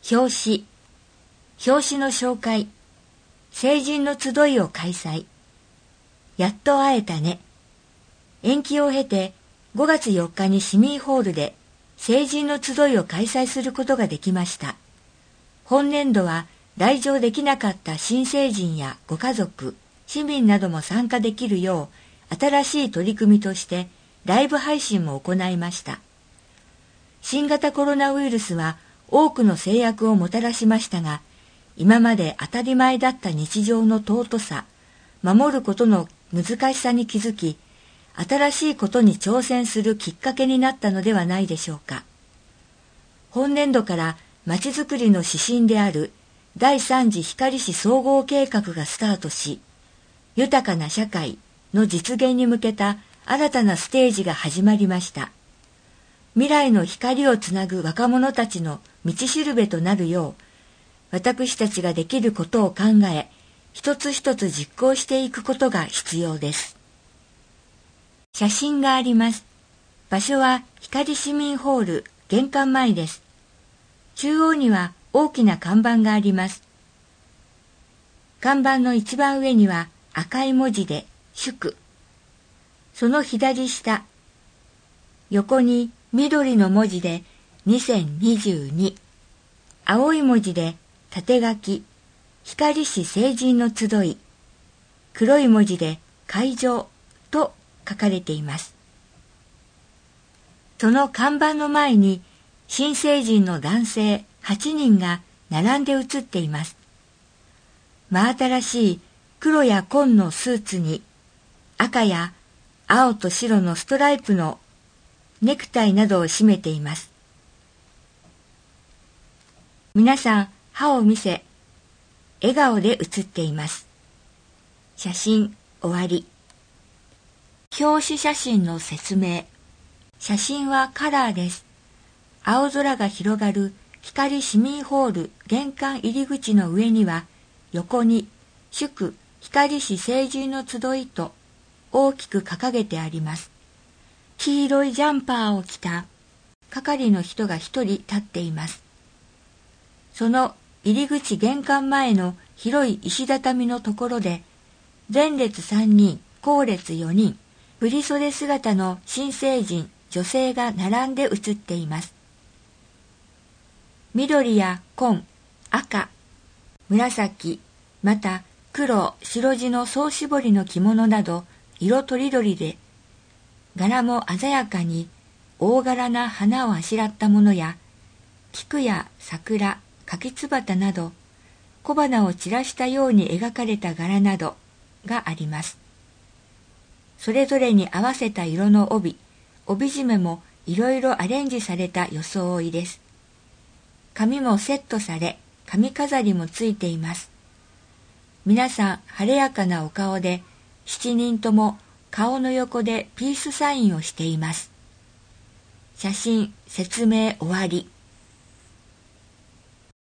表紙の紹介、成人の集いを開催。やっと会えたね。延期を経て5月4日に市民ホールで成人の集いを開催することができました。本年度は来場できなかった新成人やご家族、市民なども参加できるよう新しい取り組みとしてライブ配信も行いました。新型コロナウイルスは多くの制約をもたらしましたが、今まで当たり前だった日常の尊さ、守ることの難しさに気づき、新しいことに挑戦するきっかけになったのではないでしょうか。本年度からまちづくりの指針である第3次光市総合計画がスタートし、豊かな社会の実現に向けた新たなステージが始まりました。未来の光をつなぐ若者たちの道しるべとなるよう、私たちができることを考え、一つ一つ実行していくことが必要です。写真があります。場所は光市民ホール玄関前です。中央には大きな看板があります。看板の一番上には赤い文字で祝。その左下、横に緑の文字で2022、青い文字で縦書き、光市成人の集い、黒い文字で会場と書かれています。その看板の前に新成人の男性8人が並んで写っています。真新しい黒や紺のスーツに赤や青と白のストライプのネクタイなどを締めています。皆さん歯を見せ、笑顔で写っています。写真終わり。表紙写真の説明。写真はカラーです。青空が広がる光市民ホール玄関入り口の上には、横に祝光市成人の集いと大きく掲げてあります。黄色いジャンパーを着た係の人が一人立っています。その入り口玄関前の広い石畳のところで、前列3人、後列4人、振袖姿の新成人、女性が並んで写っています。緑や紺、赤、紫、また黒、白地の総絞りの着物など色とりどりで、柄も鮮やかに大柄な花をあしらったものや、菊や桜、柿つばたなど小花を散らしたように描かれた柄などがあります。それぞれに合わせた色の帯締めもいろいろアレンジされた装いです。髪もセットされ、髪飾りもついています。皆さん晴れやかなお顔で、7人とも顔の横でピースサインをしています。写真説明終わり。